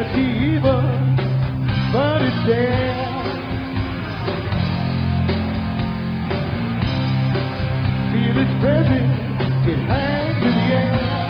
can't see evil, but it's there. Feel its presence, it hangs in the air.